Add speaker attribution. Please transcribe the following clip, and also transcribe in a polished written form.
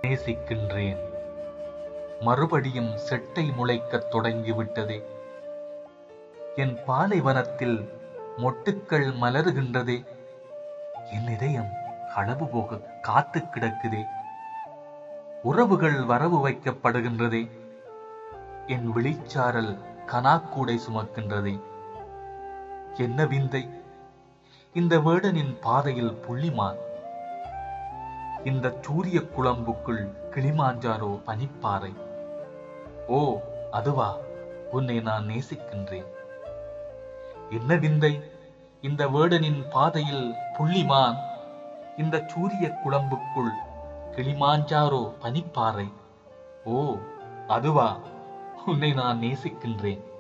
Speaker 1: நேசிக்கின்றேன். மறுபடியும் செட்டை முளைக்கத் தொடங்கிவிட்டதே. என் பாலைவனத்தில் மொட்டுக்கள் மலருகின்றதே. என் இதயம் களவு போக காத்து கிடக்குதே. உறவுகள் வரவு வைக்கப்படுகின்றதே. என் விழிச்சாரல் கனாக்கூடை சுமக்கின்றதே. என்ன விந்தை! இந்த வேடனின் பாதையில் புள்ளிமான், இந்த சூரிய குழம்புக்குள் கிளிமாஞ்சாரோ பனிப்பாறை. ஓ அதுவா, உன்னை நான் நேசிக்கின்றேன். என்ன விந்தை! இந்த வேடனின் பாதையில் புள்ளிமான், இந்த சூரிய குழம்புக்குள் கிளிமாஞ்சாரோ பனிப்பாறை. ஓ அதுவா, உன்னை நான் நேசிக்கின்றேன்.